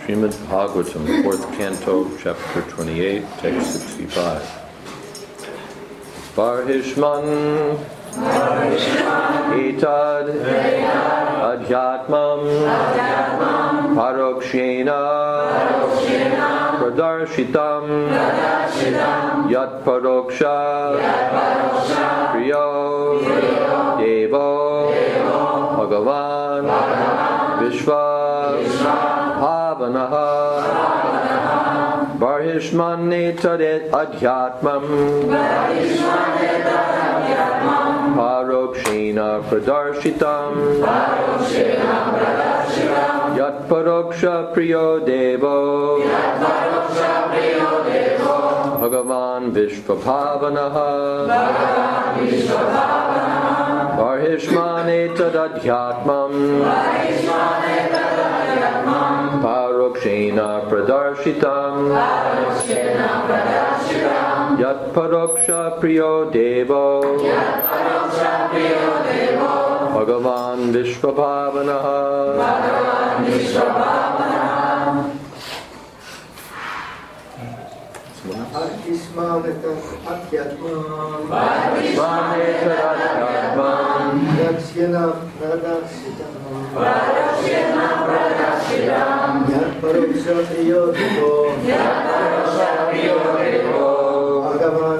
Srimad Bhagavatam, 4th Canto, Chapter 28, Text 65. Barhishman Etad Adhyatmam Parokshena Pradarshitam Yat Paroksha Priyo Devo Bhagavan Vishva Bhavanaha Barhishman Etadet Adhyatmam Parokshena Pradarshitam Yat Paroksha Priyo Devo Bhagavan Vishvabhavanaha Barhishman Etad Adhyatmam Parokshena Pradarshitam Yat Paroksha Priyo Devo Bhagavan Vishvabhavanaha Barhishman Etad Adhyatmam Prakshena Pradashitam Yat Paroksha Priyo Devo Bhagavan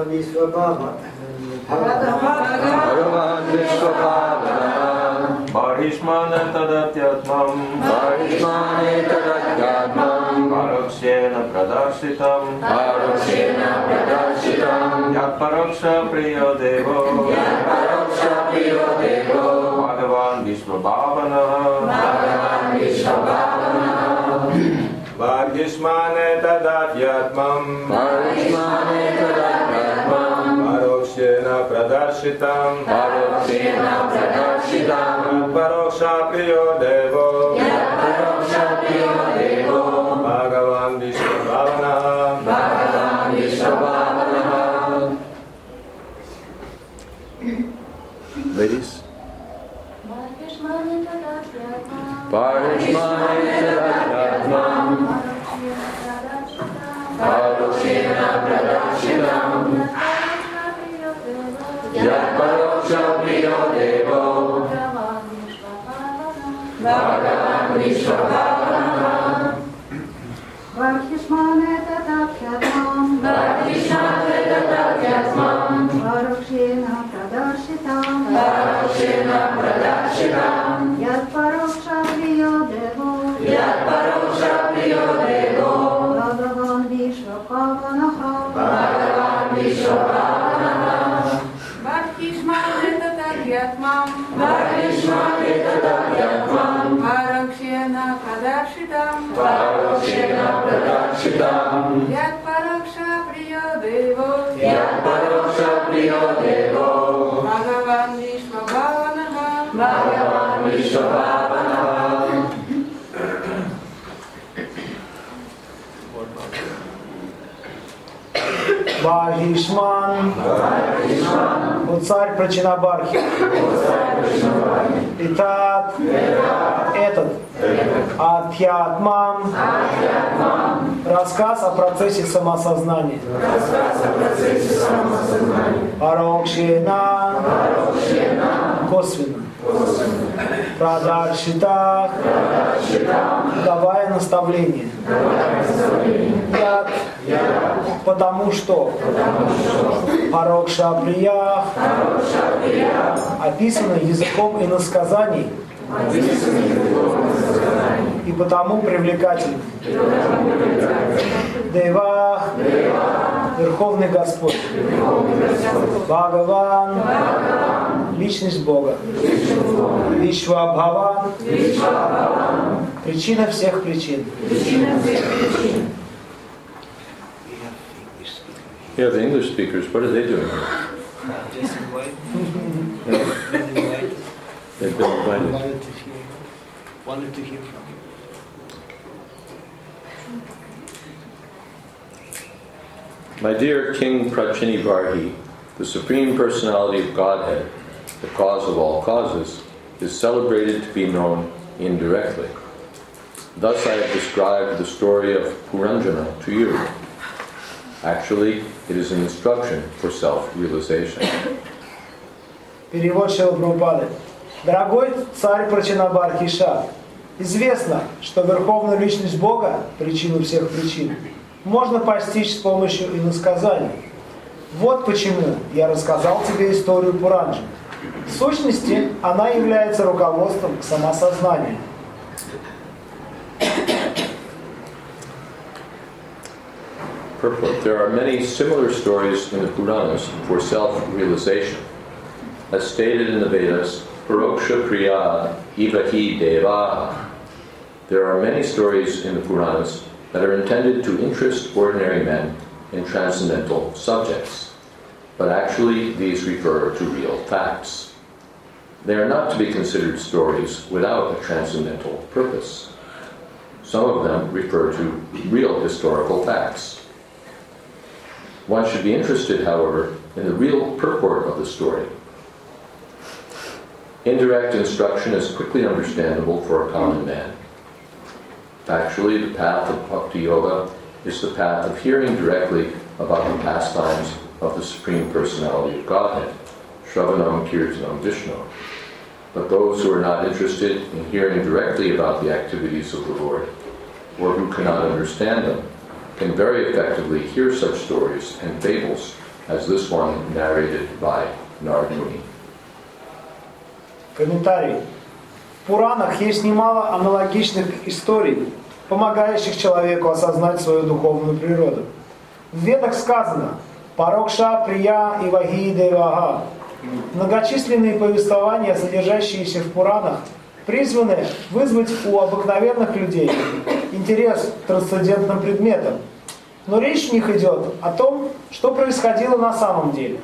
Vishvabhavanaha Barhishman Etad Adhyatmam Parokshena Pradashitam Yat Paroksha Priyo Devo Bhagavan Vishvabhavanaha Barhishman Etad Adhyatmam Parokshena Pradashitam Yat Paroksha Priyo Devo Bhagavan Vishvabhavanaha Ladies? Barhishman Etad Adhyatmam Parokshena Pradashitam Yat Paroksha Priyo Devo Bhagavan Vishvabhavanaha Barhishman Etad Adhyatmam Parokshena Pradashitam Yat Paroksha Priyo Devo Bhagavan Vishvabhavanaha Barhishman Etad Adhyatmam Parokshena Pradashitam Yat Paroksha Priyo Devo Bhagavan Vishvabhavanaha Бархишман, о царь Прачинабархи. Итак, этот Адхьятмам, рассказ о процессе самосознания. Парокшена, косвенно. Прадаршитах, давая наставление. Потому что Парокша Приях описано языком иносказаний и потому привлекательным. Девах, Верховный Господь. Бхагаван, личность Бога. Вишвабхаван, причина всех причин. Yeah, the English speakers, what are they doing? Just invite. They've been invited. Wanted to hear from you. My dear King Prachinivarhi, the Supreme Personality of Godhead, the cause of all causes, is celebrated to be known indirectly. Thus I have described the story of Puranjana to you. Actually, it is an instruction for self-realization. Перевод Шрилы Прабхупады. Дорогой царь Прачанабхархиша, известно, что Верховную Личность Бога, причину всех причин, можно постичь с помощью иносказаний. Вот почему я рассказал тебе историю Пуранджи. В сущности, она является руководством к самосознанию. Purport. There are many similar stories in the Puranas for self-realization. As stated in the Vedas, Paroksha Kriya Ivahi Deva. There are many stories in the Puranas that are intended to interest ordinary men in transcendental subjects. But actually, these refer to real facts. They are not to be considered stories without a transcendental purpose. Some of them refer to real historical facts. One should be interested, however, in the real purport of the story. Indirect instruction is quickly understandable for a common man. Actually, the path of Bhakti Yoga is the path of hearing directly about the pastimes of the Supreme Personality of Godhead, Shravanam Kirtanam Vishnu. But those who are not interested in hearing directly about the activities of the Lord, or who cannot understand them, can very effectively hear such stories and fables as this one narrated by Narada Muni. Комментарий. В Пуранах есть немало аналогичных историй, помогающих человеку осознать свою духовную природу. В Ведах сказано «Парокша прия иваги девага». Многочисленные повествования, содержащиеся в Пуранах, призваны вызвать у обыкновенных людей интерес к трансцендентным предметам. Но речь в них идет о том, что происходило на самом деле.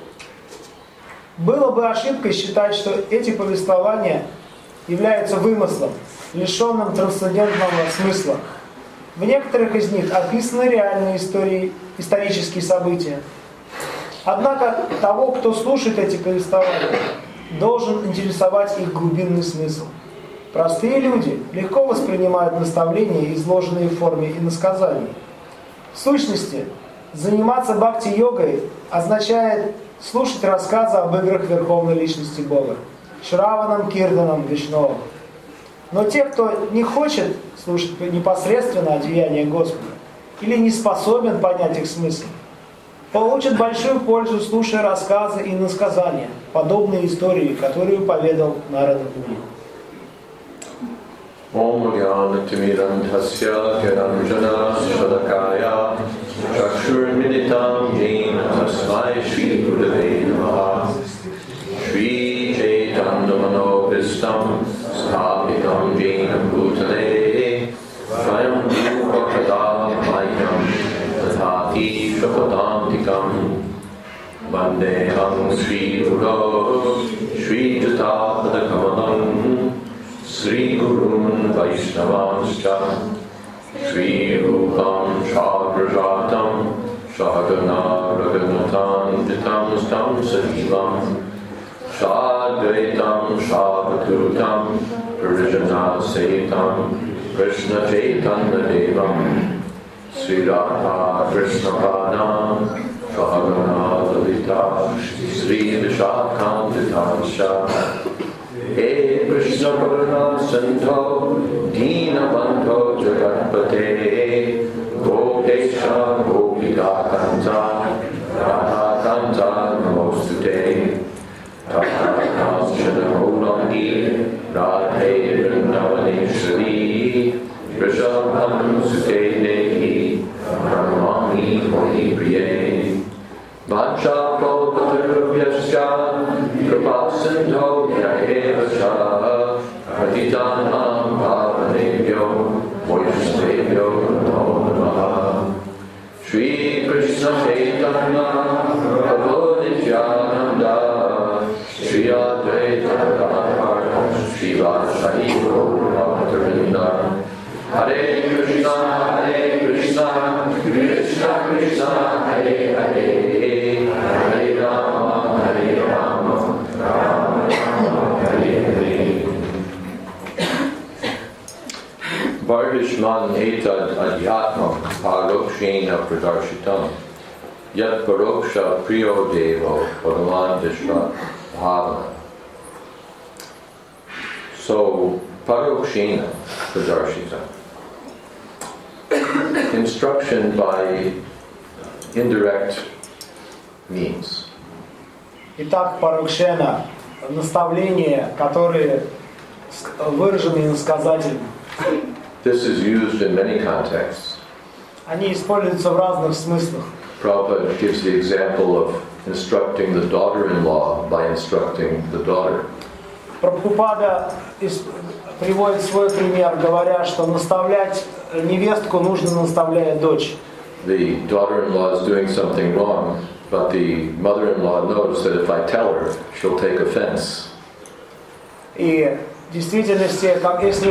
Было бы ошибкой считать, что эти повествования являются вымыслом, лишенным трансцендентного смысла. В некоторых из них описаны реальные истории, исторические события. Однако того, кто слушает эти повествования, должен интересовать их глубинный смысл. Простые люди легко воспринимают наставления, изложенные в форме иносказаний. В сущности, заниматься бхакти-йогой означает слушать рассказы об играх Верховной Личности Бога, Шраванам Киртанам Вишну. Но те, кто не хочет слушать непосредственно о деяниях Господа или не способен понять их смысл, получат большую пользу, слушая рассказы и иносказания, подобные истории, которую поведал Нарада Муни. Om Gyanatimirantasya Gyananjana Shadakaya Chakshurminitam Yena Tasmai Shri Gurave Namaha Shri Chaitanya-Manovistam Sthapitam Yena Bhutale Svayam Bhukakada Mayam Tathati Shapadantikam Vandeham Shri Guru Shri Jatapada Kamalam Sri Gurun Vaishnavanscha Sri Rupam Shagrajatam Shagana Raghunathan Vitam Stam Sahivam Shadvaitam Shavakutam Parijana Setam Krishna Chaitanya Devam Sri Radha Krishna Padam Shagana Lalita Sri Vishakam He Krishna Karuna Sandho Dina Bandho Jagatpate Gopesha Gopika Kanta Radha Kanta Namostute Tata Shadamodangi Radhe Vrindavaneshwari Vrishabham Sute Dehi Brahmani Holi Priye Vacha Kalpatarubhyascha Kripa Sindho Yahevascha Patitanam Pavanebhyo Vaishnavebhyo Namo Namaha Shri Krishna Chaitanya Prabhu Nityananda Shri Advaita Gadadhar Shri Vashali Gaura Hare Krishna Krishna Krishna Hare Hare Hare Rama Rama Rama Hare Hare. tadadyatmam parokshena pradarshitam yat paroksha priyo devo bhagavan vishva bhavana. So, parokshena pradarshita. Instruction by indirect means. Итак, парокшена, наставления, которые выражены иносказательно. This is used in many contexts. Они используются в разных смыслах. Prabhupada gives the example of instructing the daughter-in-law by instructing the daughter. Прабхупада приводит свой пример, говоря, что наставлять невестку нужно, наставляя дочь. The daughter-in-law is doing something wrong, but the mother-in-law knows that if I tell her, she'll take offense. И в действительности, как если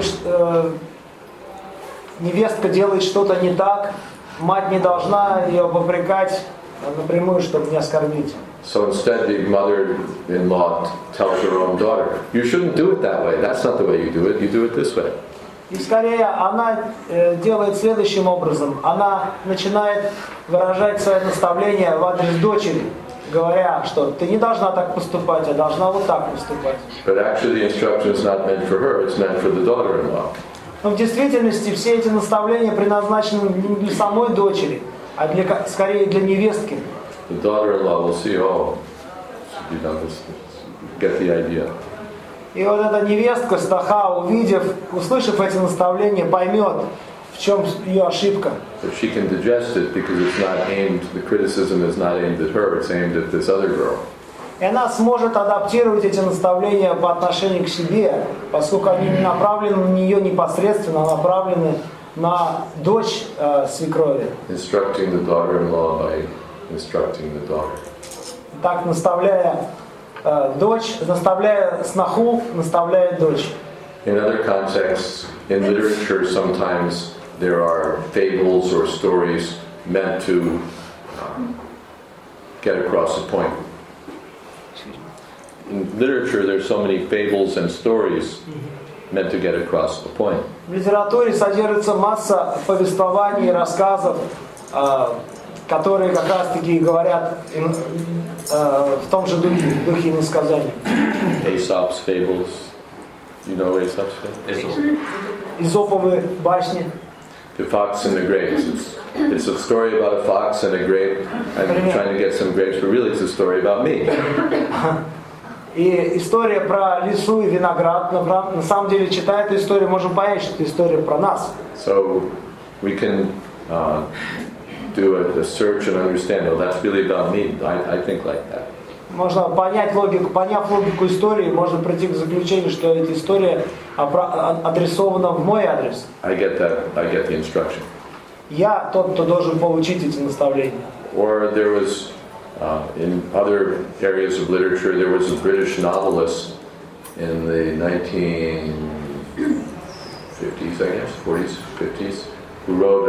невестка делает что-то не так, мать не должна ее попрекать напрямую, чтобы не оскорбить. So instead, the mother-in-law tells her own daughter, "You shouldn't do it that way. That's not the way you do it this way." И скорее она делает следующим образом. Она начинает выражать свои наставления в адрес дочери, говоря, что ты не должна так поступать, а должна вот так поступать. But actually, the instruction is not meant for her; it's meant for the daughter-in-law. Но в действительности все эти наставления предназначены не для самой дочери, а скорее для невестки. The daughter-in-law will see, oh, you know, get the idea. И вот эта невестка, стаха, услышав эти наставления, поймет, в чем ее ошибка. But she can digest it because it's not aimed, the criticism is not aimed at her, it's aimed at this other girl. И она сможет адаптировать эти наставления по отношению к себе, поскольку они не направлены на нее непосредственно, а направлены на дочь свекрови. Instructing the daughter-in-law by instructing the daughter. Так, наставляя дочь, наставляя сноху, наставляет дочь. In other contexts, in literature, sometimes there are fables or stories meant to get across a point. In literature, there's so many fables and stories meant to get across the point. В литературе содержится масса повествований и рассказов, которые как раз-таки говорят в том же духе иносказаний. Aesop's fables. You know Aesop's fables? Эзоповые басни. The Fox and the Grapes. It's a story about a fox and a grape. I'm trying to get some grapes, but really it's a story about me. И история про лису и виноград, на самом деле, читая эту историю, можем понять, что это история про нас. So we can do a search and understand, oh, that's really about me. I think like that. Можно понять логику, поняв логику истории, можно прийти к заключению, что эта история адресована в мой адрес. I get the instruction. Я тот, кто должен получить эти наставления. Or there was, in other areas of literature, there was a British novelist in the 1950s, I guess, 40s, 50s, who wrote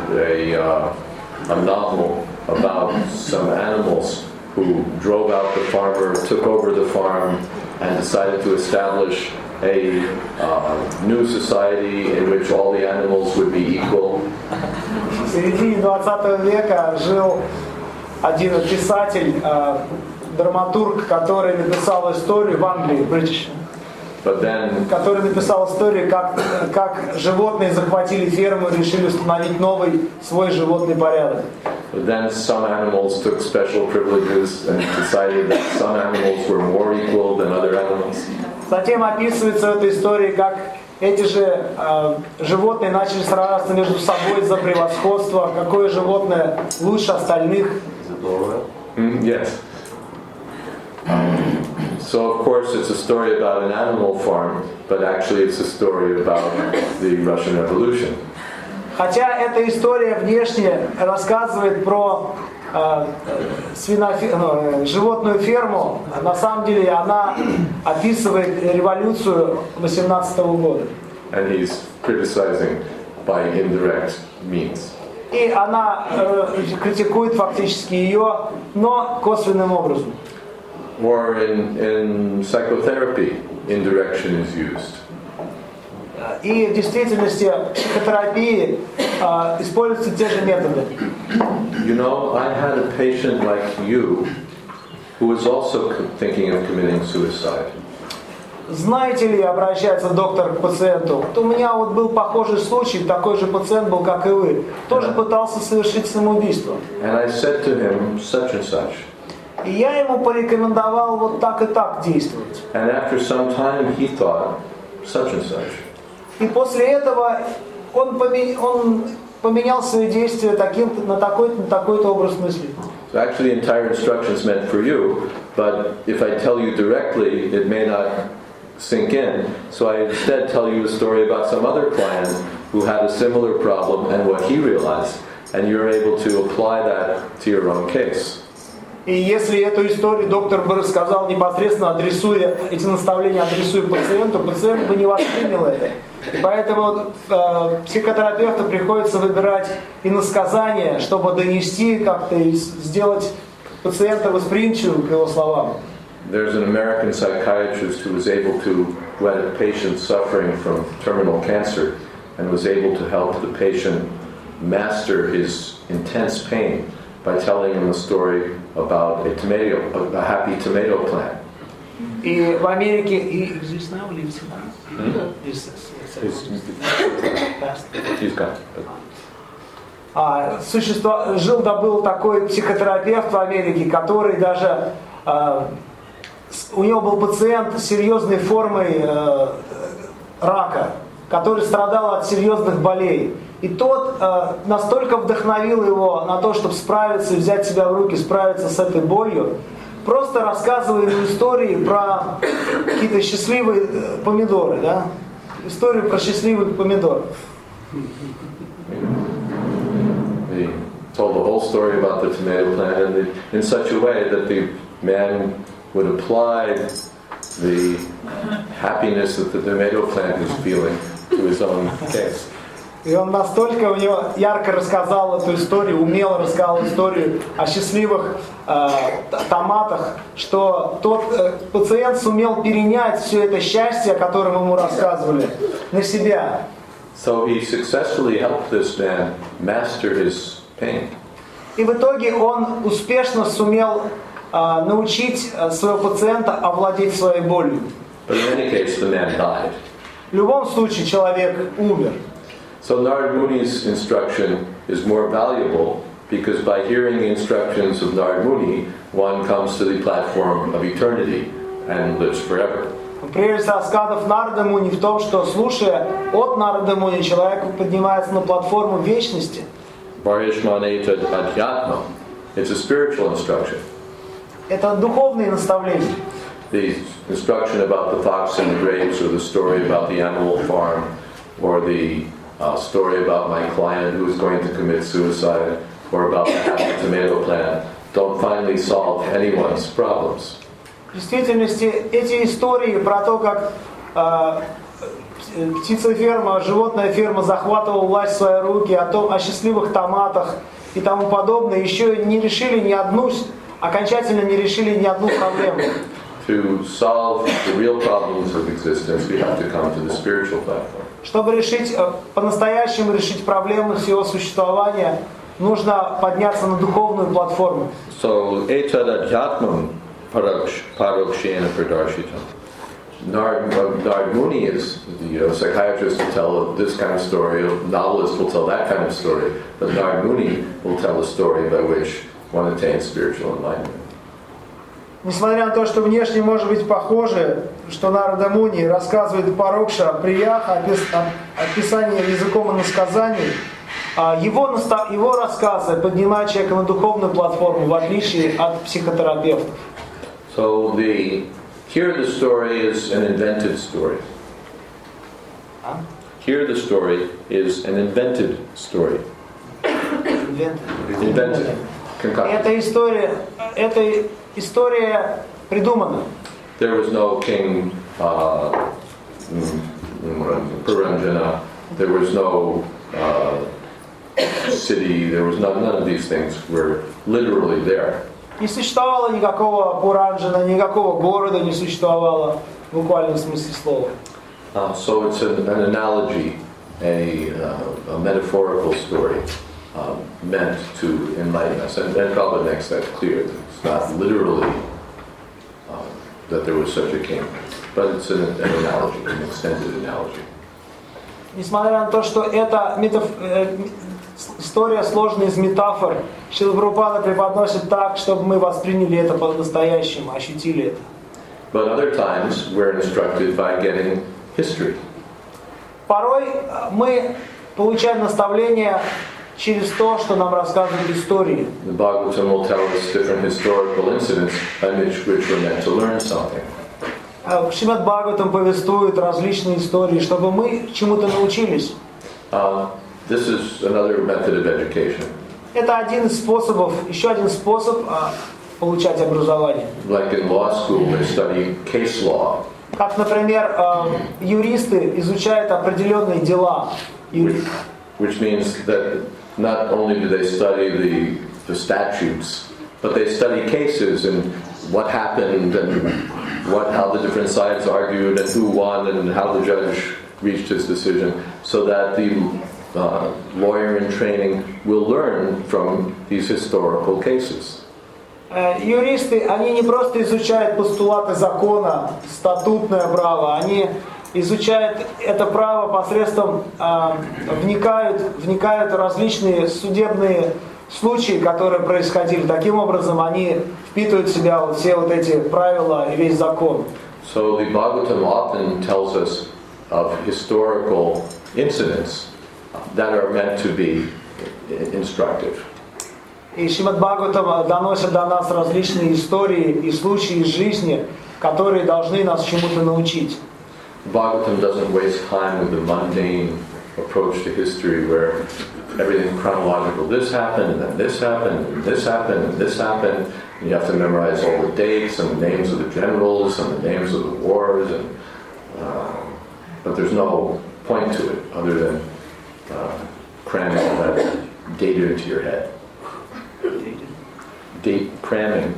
a novel about some animals who drove out the farmer, took over the farm, and decided to establish a new society in which all the animals would be equal. В середине 20 века жил один писатель, драматург, который написал историю в Англии, British, который написал историю, как животные захватили ферму и решили установить новый свой животный порядок. But then some animals took special privileges and decided that some animals were more equal than other animals. Затем описывается в этой истории, как эти же животные начали сражаться между собой за превосходство, какое животное лучше остальных. Yes. So of course it's a story about an animal farm, but actually it's a story about the Russian Revolution. Хотя эта история внешне рассказывает про животную ферму, на самом деле она описывает революцию 18-го года. And he's criticizing by indirect means. И она критикует фактически ее, но косвенным образом. Or in psychotherapy, indirection is used. И в действительности в психотерапии используются те же методы. You know, I had a patient like you who was also thinking of committing suicide. Знаете ли, обращается доктор к пациенту, вот у меня вот был похожий случай, такой же пациент был, как и вы, тоже пытался совершить самоубийство. And I said to him, such and such. И я ему порекомендовал вот так и так действовать. And after some time he thought, such and such. И после этого он поменял свои действия на такой-то образ мысли. So actually the entire instruction's meant for you, but if I tell you directly, it may not sink in. So I instead tell you a story about some other client who had a similar problem and what he realized, and you're able to apply that to your own case. И если эту историю доктор бы рассказал непосредственно, адресуя эти наставления, адресуя пациенту, пациент бы не воспринял это. И поэтому психотерапевту приходится выбирать иносказания, чтобы донести как-то и сделать пациента восприимчивым к его словам. There's an American psychiatrist who was able to, who had a patient suffering from terminal cancer, and was able to help the patient master his intense pain by telling him a story about a happy tomato plant. И в Америке был такой психотерапевт в Америке, который даже у него был пациент с серьезной формой рака, который страдал от серьезных болей. И тот настолько вдохновил его на то, чтобы справиться и взять себя в руки, справиться с этой болью, просто рассказывая ему истории про какие-то счастливые помидоры, да? Историю про счастливых помидоров. He told the whole story about the tomato plant and in such a way that the man would apply the happiness that the tomato plant was feeling to his own case. И он настолько у него ярко рассказал эту историю, умело рассказал историю о счастливых томатах, что тот пациент сумел перенять все это счастье, о котором ему рассказывали, на себя. So he successfully helped this man master his pain. И в итоге он успешно сумел научить своего пациента овладеть своей болью. But in any case, the man died. В любом случае человек умер. So Narad Muni's instruction is more valuable because by hearing the instructions of Narad Muni, one comes to the platform of eternity and lives forever. Прелесть рассказов Нарада Муни в том, что слушая от Нарада Муни, человек поднимается на платформу вечности. Varishmaneta Adhyatma. It's a spiritual instruction. Это духовные наставления. The instruction about the fox and the grapes, or the story about the animal farm, or the story about my client who is going to commit suicide, or about the happy tomato plant, don't finally solve anyone's problems. В действительности эти истории про то, как птицеферма, животная ферма захватывала власть в свои руки, о счастливых томатах и тому подобное, еще не решили окончательно не решили ни одну проблему. To solve the real problems of existence, we have to come to the spiritual platform. Чтобы по-настоящему решить проблемы всего существования, нужно подняться на духовную платформу. So, etad adhyatmam parokshena pradarshitam. Narad Muni is, psychiatrist will tell this kind of story, a novelist will tell that kind of story, but Narad Muni will tell a story by which one attains spiritual enlightenment. Несмотря на то, что внешне может быть похоже, что Нарада Муни рассказывает парокша, прияха, описание языком иносказаний, его рассказы поднимают человека на духовную платформу, в отличие от психотерапевтов. So here the story is an invented story. Here the story is an invented story. Invented. Эта история придумана. There was no king Puranjana. There was no city. There was none of these things were literally there. Не существовало никакого Пуранджана, никакого города не существовало в буквальном смысле слова. So it's an analogy a metaphorical story meant to enlighten us. And Prabhupada makes that clear. It's not literally that there was such a king, but it's an analogy, an extended analogy. Несмотря на то, что эта история сложена из метафор, Шрила Прабхупада преподносит так, чтобы мы восприняли это по-настоящему, ощутили это. But other times we're instructed by getting history. Порой мы получаем наставление через то, что нам рассказывают истории. The Bhagavatam will tell us different historical incidents by which we're meant to learn something. Шримад Бхагаватам повествует различные истории, чтобы мы чему-то научились. This is another method of education. Это один из способов, еще один способ получать образование. Like in law school, they study case law. Как, например, юристы изучают определенные дела. Which means that not only do they study the statutes, but they study cases and what happened and how the different sides argued and who won and how the judge reached his decision, so that the lawyer in training will learn from these historical cases. Юристы, они не просто изучают постулаты закона, статутное право, они изучают это право посредством, вникают в различные судебные случаи, которые происходили. Таким образом, они впитывают в себя вот все вот эти правила и весь закон. So the Bhagavatam often tells us of historical incidents that are meant to be instructive. И Шримад Бхагаватам доносит до нас различные истории и случаи из жизни, которые должны нас чему-то научить. Bhagavatam doesn't waste time with the mundane approach to history where everything's chronological. This happened, and then this happened, and this happened, and this happened. And you have to memorize all the dates and the names of the generals and the names of the wars. But there's no point to it other than cramming all that data into your head. Date cramming.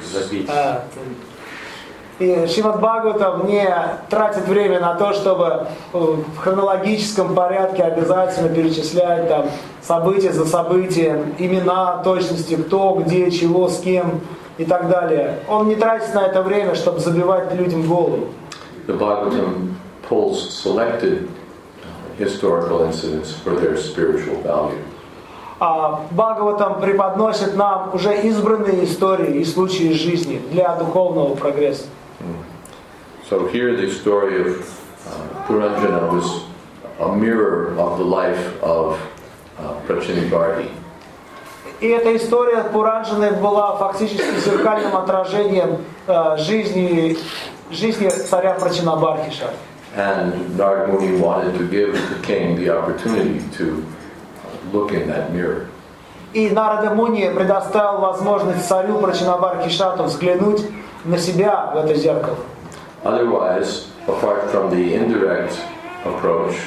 И Шримад Бхагаватам не тратит время на то, чтобы в хронологическом порядке обязательно перечислять там события за событием, имена, точности, кто, где, чего, с кем и так далее. Он не тратит на это время, чтобы забивать людям голову. The Bhagavatam pulls selected historical incidents for their spiritual value. А Бхагаватам преподносит нам уже избранные истории и случаи из жизни для духовного прогресса. So here the story of Puranjana was a mirror of the life of Prachinabarhi. И эта история Пуранджаны была фактически зеркальным отражением жизни царя Прачинабархиша. And Narad Muni wanted to give the king the opportunity to look in that mirror. И Нарада Муни предоставил возможность царю Прачинабархишату взглянуть на себя в это зеркало. Otherwise, apart from the indirect approach,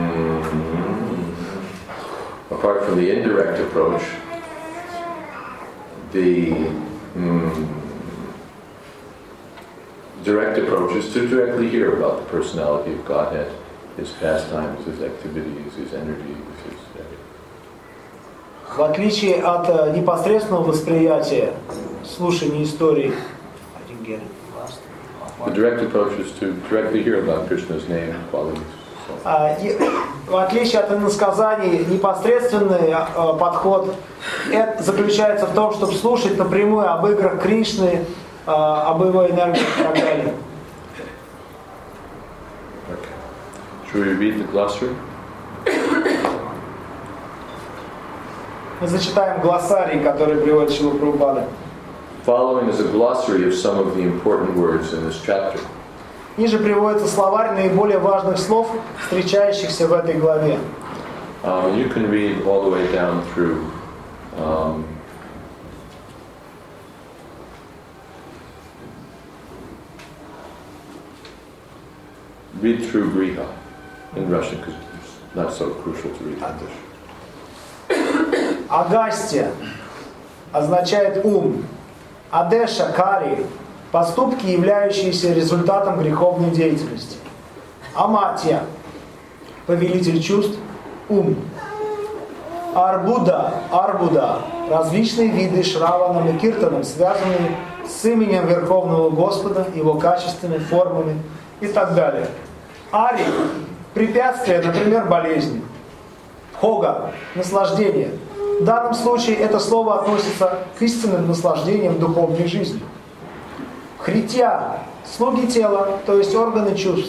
the direct approach is to directly hear about the personality of Godhead, His pastimes, His activities, His energies, В отличие от непосредственного восприятия, слушания истории, the direct approach is to directly hear about Krishna's name and qualities. В отличие от иносказаний, непосредственный подход заключается в том, чтобы слушать напрямую об играх Кришны, об его энергии и так далее. Okay. Should we read the glossary? Мы зачитаем глоссарий, который приводит Шрила Прабхупада. Following is a glossary of some of the important words in this chapter. Ниже приводится словарь наиболее важных слов, встречающихся в этой главе. You can read all the way down through read through Griha in Russian because it's not so crucial to read English. Агастья означает ум. Адеша, кари – поступки, являющиеся результатом греховной деятельности. Аматья – повелитель чувств. ум. Арбуда, различные виды шраванам и киртанам, связанные с именем Верховного Господа, его качествами, формами и так далее. Ари, препятствия, например, болезни. Хога, наслаждение. В данном случае это слово относится к истинным наслаждениям духовной жизни. Хритья, слуги тела, то есть органы чувств.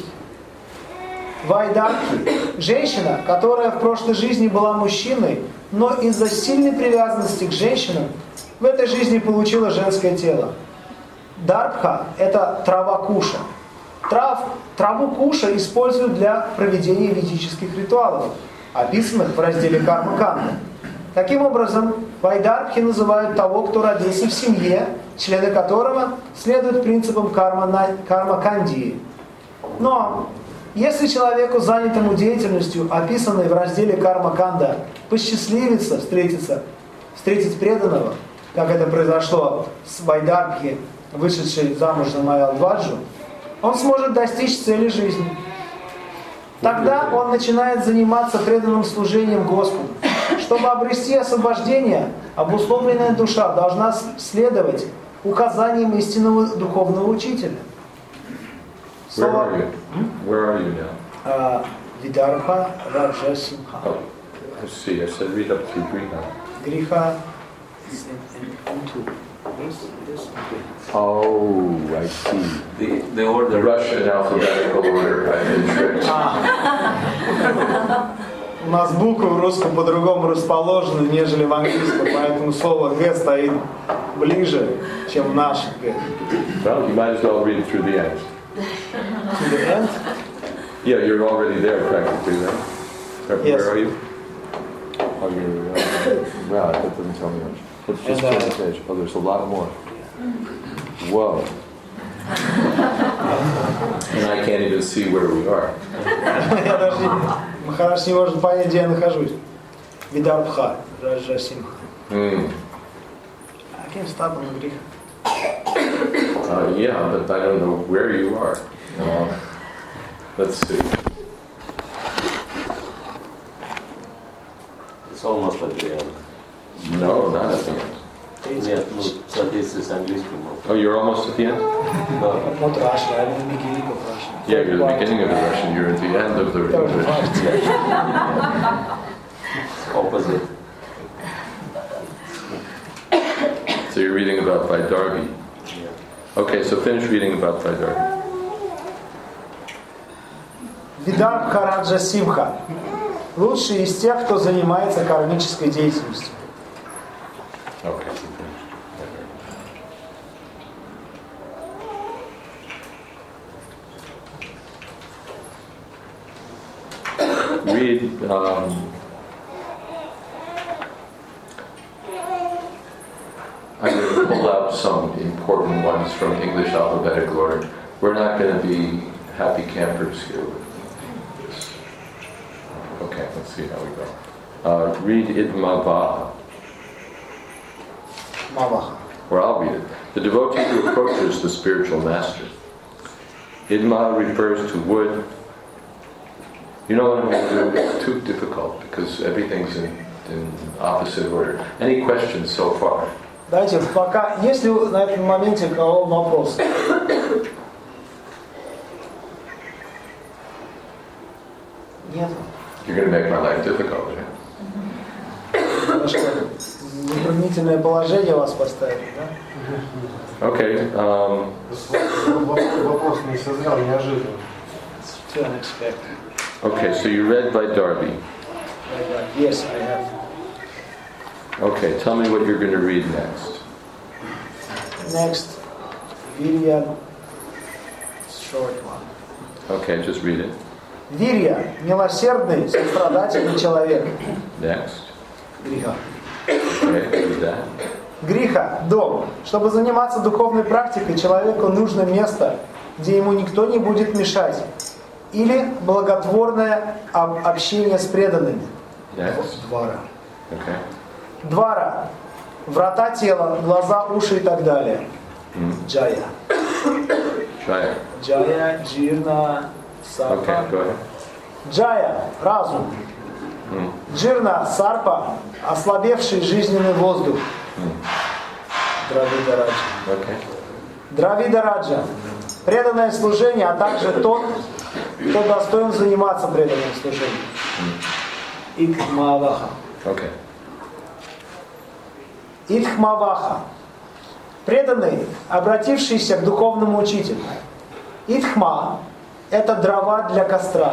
Вайдарки, женщина, которая в прошлой жизни была мужчиной, но из-за сильной привязанности к женщинам в этой жизни получила женское тело. Дарбха – это трава куша. Траву куша используют для проведения ведических ритуалов, описанных в разделе Карма-канда. Таким образом, вайдарбхи называют того, кто родился в семье, члены которого следуют принципам карма-кандии. Но если человеку, занятому деятельностью, описанной в разделе Карма-канда, посчастливится встретить преданного, как это произошло с Вайдарбхи, вышедшей замуж за Майялдваджу, он сможет достичь цели жизни. Тогда он начинает заниматься преданным служением Господу. Чтобы обрести освобождение, обусловленная душа должна следовать указаниям истинного духовного учителя. Where are you now? Видарбха Раджа Симха. Oh, I see. I said read up through Griha. Griha is in two. Oh, I see. The order, the Russian alphabetical order. I've been tricked. У нас буквы в русском по-другому расположены, нежели в английском, поэтому слово «г» стоит ближе, чем в нашем «г». Well, you might as well read through the end. To the end? Yeah, you're already there practically, right? Yes. Where are you? Oh, wow, that doesn't tell me much. Let's just turn the page. Oh, there's a lot more. Whoa. And I can't even see where we are. Я даже Махараш не может понять, где я нахожусь. Видарбха Раджа Симха. I can stop on Griha. Yeah, but I don't know where you are. Let's see. It's almost at the end. No, not at the end. Нет, ну, в соответствии с английским. Oh, you're almost at the end? Да. Not Russian, I'm in the beginning of Russian. Yeah, you're the beginning of the Russian. You're at the end of the English. Opposite. So you're reading about Vaidargi. Yeah. Okay, so finish reading about Vaidargi. Видарбха Раджа Симха. Лучший из тех, кто занимается кармической деятельностью. Okay. Read I'm going to pull out some important ones from English alphabetical order. We're not going to be happy campers here with this. Okay, let's see how we go. Read Idmavaha. Маваха. Or I'll read it. The devotee who approaches the spiritual master. Idma refers to wood. You know what I'm going to do? It's too difficult because everything's in opposite order. Any questions so far? Давайте пока, есть ли на этом моменте у кого вопросы? Нет. You're going to make my life difficult, yeah? Немножко затруднительное положение вас поставили, да? Okay. Вопрос не созрел, неожиданно. It's too unexpected. Okay, so you read by Darby. Yes, I have. Okay, tell me what you're going to read next. Next, Virya, short one. Okay, just read it. Вирья – милосердный, сострадательный человек. Next. Гриха. Okay, read that. Гриха – дом. Чтобы заниматься духовной практикой, человеку нужно место, где ему никто не будет мешать. Или благотворное общение с преданными. Next. Двара. Okay. Двара. Врата тела, глаза, уши и так далее. Джая. Try it. Джая, Джирна, Сапа. Okay, go ahead. Джая – разум. Джирна сарпа, ослабевший жизненный воздух. Дравида Раджа. Okay. Дравида Раджа. Преданное служение, а также тот, кто достоин заниматься преданным служением. Итхмаваха. Okay. Итхмаваха. Преданный, обратившийся к духовному учителю. Итхма – это дрова для костра.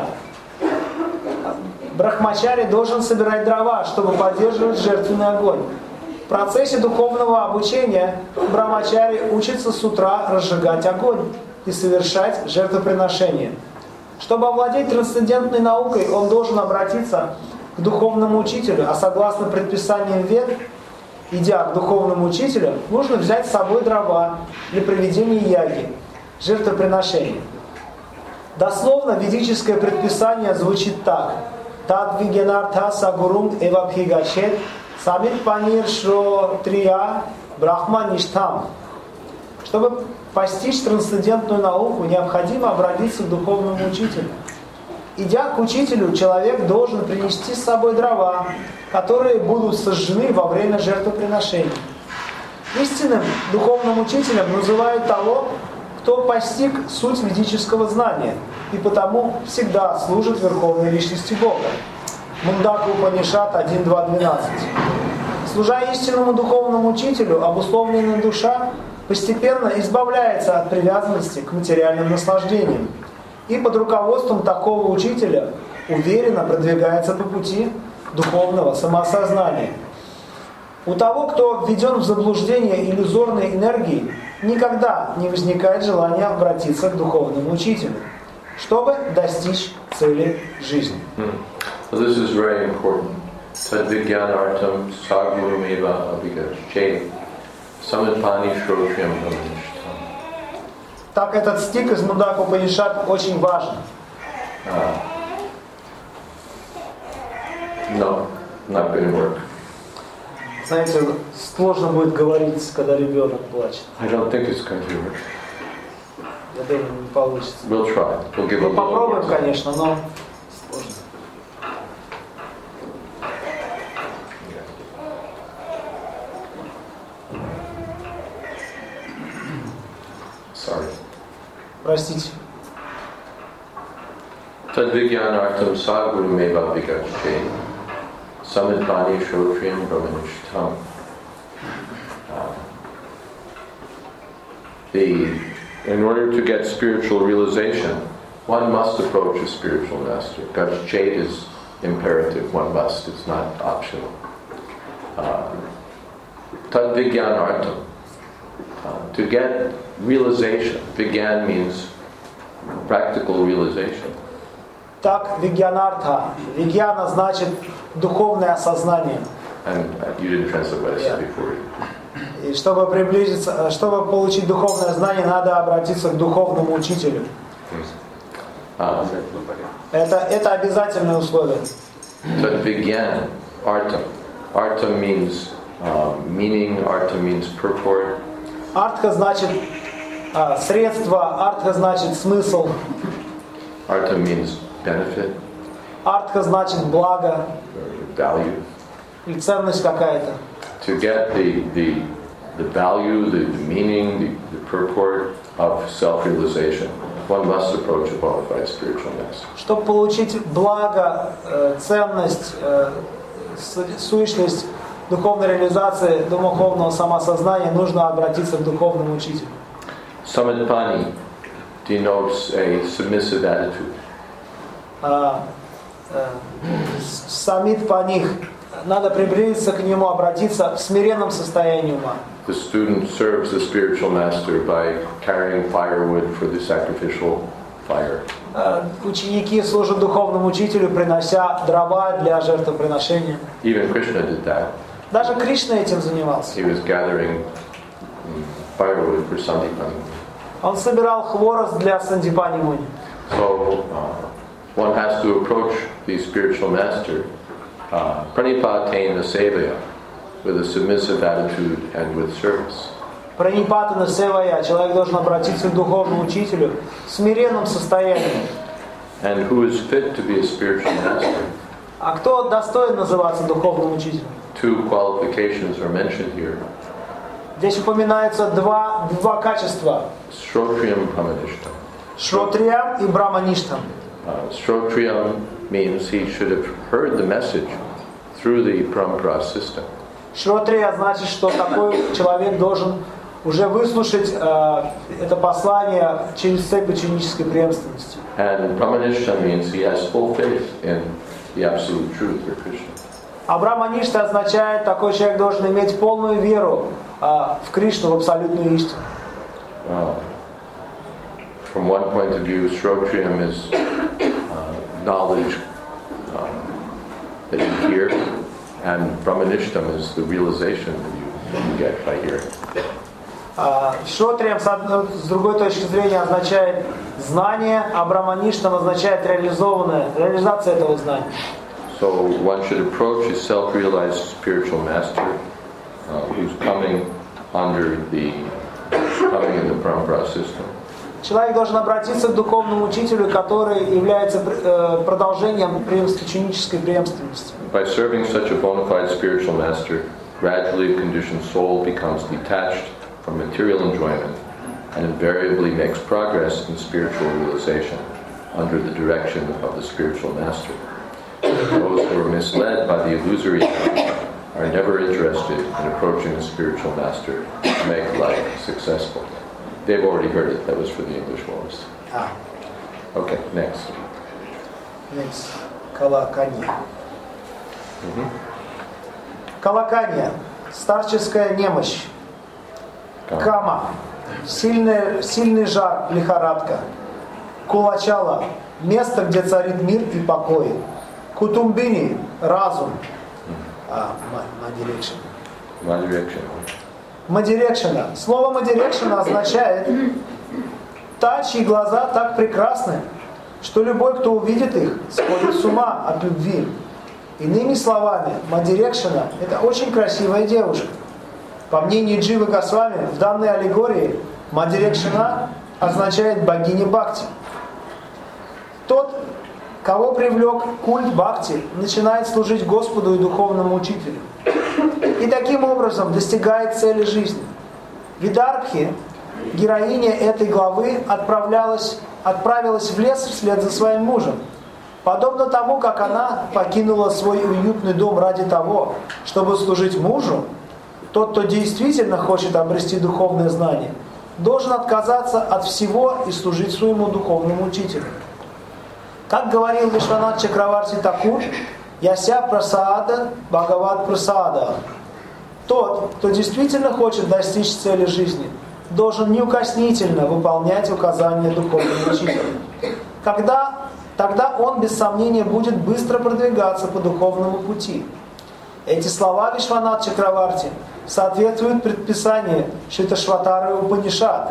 Брахмачари должен собирать дрова, чтобы поддерживать жертвенный огонь. В процессе духовного обучения брахмачари учится с утра разжигать огонь и совершать жертвоприношение. Чтобы овладеть трансцендентной наукой, он должен обратиться к духовному учителю, а согласно предписаниям Вед, идя к духовному учителю, нужно взять с собой дрова для проведения яги, жертвоприношения. Дословно ведическое предписание звучит так. Тад вигенарта сагурум эвабхигачет самит панир шро трия брахма ништам. Чтобы постичь трансцендентную науку, необходимо обратиться к духовному учителю. Идя к учителю, человек должен принести с собой дрова, которые будут сожжены во время жертвоприношения. Истинным духовным учителем называют того, кто постиг суть ведического знания и потому всегда служит Верховной Личности Бога. Мундака Упанишат 1.2.12. Служа истинному духовному учителю, обусловленная душа постепенно избавляется от привязанности к материальным наслаждениям и под руководством такого учителя уверенно продвигается по пути духовного самоосознания. У того, кто введен в заблуждение иллюзорной энергией, никогда не возникает желания обратиться к духовному учителю, чтобы достичь цели жизни. Well, this is very important. Tadvigyanartam sagurumeva abhigacche samitpani shrotriyam brahmanishtam. Так этот стих из Мундака Упанишат очень важен. No, not going to work. Знаете, сложно будет говорить, когда ребенок плачет. I don't think it's going to work. Я думаю, не получится. We'll try. We'll give a Мы little попробуем, more. конечно, но сложно. Sorry. Простите. Tadvigyanartam sagurumeva abhigacche samitpani shrotriyam brahmanishtam. In order to get spiritual realization, one must approach a spiritual master. Gajchet is imperative, one must, it's not optional. Tadvigyanartam. To get realization, vigyan means practical realization. Так, вигьянартха. Вигьяна значит духовное осознание. And you didn't translate what I said before. И чтобы приблизиться, чтобы получить духовное знание, надо обратиться к духовному учителю. Это обязательное условие. Tadvigyan, artam. Artam means meaning, artam means purport. Артха значит средство, артха значит смысл, Artam means benefit, артха значит благо or value. или ценность какая-то. To get the value, the meaning, the purport of self-realization, one must approach a bona fide spiritual master. Чтобы получить благо, ценность, сущность духовной реализации, духовного самосознания, нужно обратиться к духовному учителю. Samitpani denotes a submissive attitude. Самит паних. Надо приблизиться к нему, обратиться в смиренном состоянии ума. The student serves the spiritual master by carrying firewood for the sacrificial fire. Ученики служат духовному учителю, принося дрова для жертвоприношения. Even Krishna did that. Даже Кришна этим занимался. He was gathering firewood for Sandipani. Он собирал хворост для Сандипани Муни. So one has to approach the spiritual master pranipatena sevaya with a submissive attitude and with service. Пранипатана севая. Человек должен обратиться к духовному учителю в смиренном состоянии. And who is fit to be a spiritual master? А кто достоин называться духовным учителем? Two qualifications are mentioned here. Здесь упоминаются два качества. Shrotriyam Pramanishtam. Шротриям и Брамаништам. Shrotriyam means he should have heard the message through the Parampara system. Шротрия значит, что такой человек должен уже выслушать это послание через цепь ученической преемственности. And Pramanishtam means he has full faith in the absolute truth of Krishna. А Браманишта означает, такой человек должен иметь полную веру в Кришну, в абсолютную истину. From one point of view, Shrotriyam is knowledge that you hear, and Brahmanishtam is the realization that you get by hearing. Шротриям, с другой точки зрения, означает знание, а Брамаништам означает реализация этого знания. So one should approach a self-realized spiritual master who's coming in the Parampara system. Человек должен обратиться к духовному учителю, который является продолжением ученической преемственности. By serving such a bona fide spiritual master, gradually the conditioned soul becomes detached from material enjoyment and invariably makes progress in spiritual realization under the direction of the spiritual master. Those who are misled by the illusory are never interested in approaching the spiritual master to make life successful. They've already heard it. That was for the English ones. Okay, next. Next. Калаканья. Калаканья. Старческая немощь. Кама. Сильный жар, лихорадка. Кулачала. Место, где царит мир и покой. Кутумбини. Разум. Мадирекшена. Слово мадирекшена означает та, чьи глаза так прекрасны, что любой, кто увидит их, сходит с ума от любви. Иными словами, мадирекшена – это очень красивая девушка. По мнению Дживы Госвами, в данной аллегории мадирекшена означает богиня Бхакти. Тот, кого привлек культ Бхакти, начинает служить Господу и духовному учителю. И таким образом достигает цели жизни. Видарбхи, героиня этой главы, отправилась в лес вслед за своим мужем. Подобно тому, как она покинула свой уютный дом ради того, чтобы служить мужу, тот, кто действительно хочет обрести духовное знание, должен отказаться от всего и служить своему духовному учителю. Как говорил Вишванат Чакраварти Такур, «Яся прасада, Бхагават прасада». Тот, кто действительно хочет достичь цели жизни, должен неукоснительно выполнять указания духовного учителя. Тогда он, без сомнения, будет быстро продвигаться по духовному пути. Эти слова Вишванат Чакраварти соответствуют предписанию Шиташватары Упанишад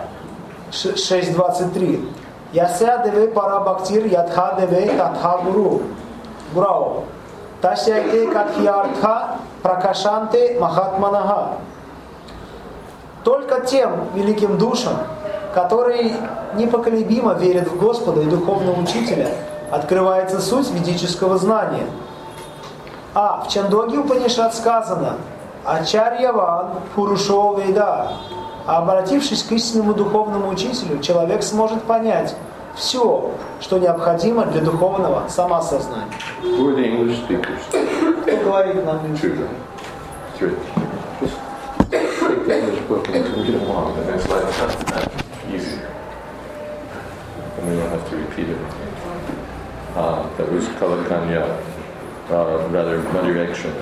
6.23. «Яся деве пара бхактир ядха деве татха гуру». Гурау. «Тасяйте катхиартха пракашанте махатманаха». Только тем великим душам, которые непоколебимо верят в Господа и духовного учителя, открывается суть ведического знания. В Чандоге Упанишад сказано «Ачарьяван пурушо веда». Обратившись к истинному духовному учителю, человек сможет понять все, что необходимо для духовного самоосознания. Who are the English speakers? Кто говорит на английском? Take the English book and read it along, and it's like easy. And we don't have to repeat everything. That was Kalakanya, rather Madirekshana.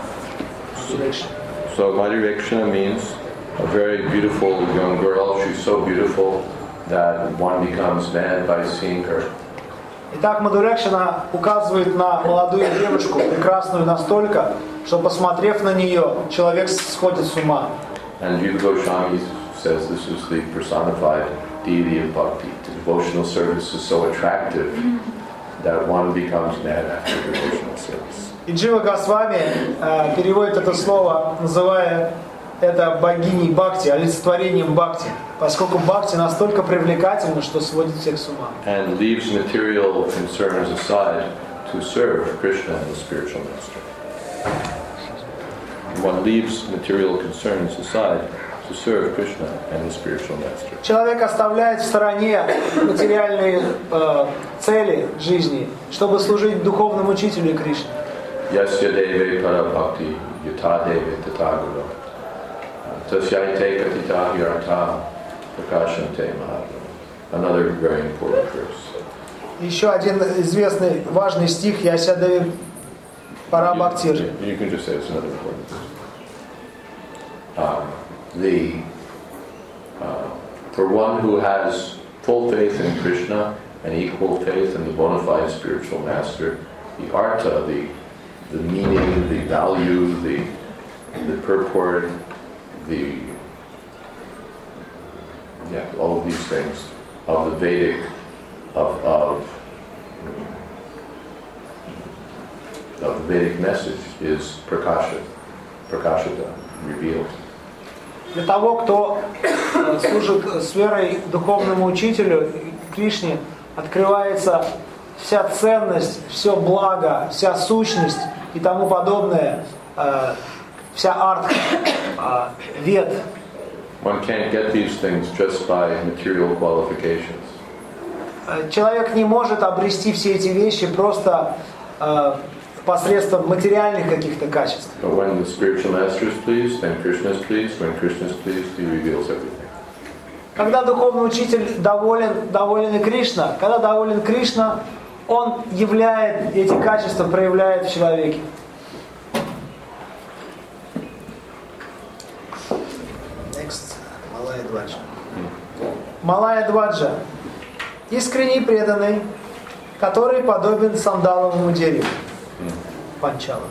So Madirekshana means a very beautiful young girl. She's so beautiful that one becomes mad by seeing her. Итак, Мадурекшана указывает на молодую девушку, прекрасную настолько, что, посмотрев на нее, человек сходит с ума. And Jiva Goswami says this is the personified deity of bhakti. The devotional service is so attractive that one becomes mad after devotional service. И Джива Госвами переводит это слово, называя это богиней Бхакти, олицетворением Бхакти, поскольку Бхакти настолько привлекательна, что сводит всех с ума. And leaves material concerns aside to serve Krishna and the spiritual master. One leaves material concerns aside to serve Krishna and the spiritual master. Человек оставляет в стороне материальные цели жизни, чтобы служить духовному учителю Кришне. Yasya deve para bhakti yata deve tataguru tasyaite katita hyarta prakashante mahatma. Another very important verse. Еще один известный, важный стих Ясядеви Пара Бхактир. You can just say it's another important verse. For one who has full faith in Krishna and equal faith in the bona fide spiritual master, the artha, the meaning, the value, the purport, all of these things of the Vedic, of the Vedic message is prakashita, revealed. Для того, кто служит с верой духовному учителю Кришне, открывается вся ценность, все благо, вся сущность и тому подобное, вся артха, вед. One can't get these things just by material qualifications. Человек не может обрести все эти вещи просто посредством материальных каких-то качеств. But when the spiritual master is pleased, then Krishna is pleased. When Krishna is pleased, he reveals everything. Когда духовный учитель доволен и Кришна, когда доволен Кришна, он являет эти качества, проявляет в человеке. Next. Малая Дваджа. Малая Дваджа. Искренний преданный, который подобен сандаловому дереву. Панчала.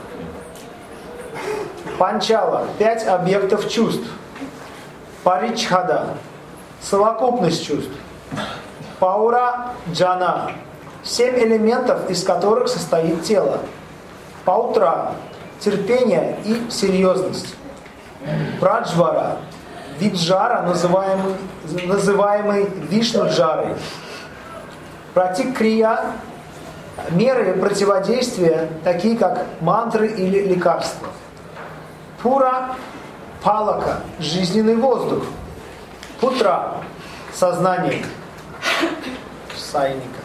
Панчала. 5 объектов чувств. Паричхада. Совокупность чувств. Паура джана. 7 элементов, из которых состоит тело. Паутра. Терпение и серьезность. Праджвара. Виджара, называемый Вишну-джарой. Пратикрия. Меры противодействия, такие как мантры или лекарства. Пура – палака, жизненный воздух. Путра – сознание. Сайника.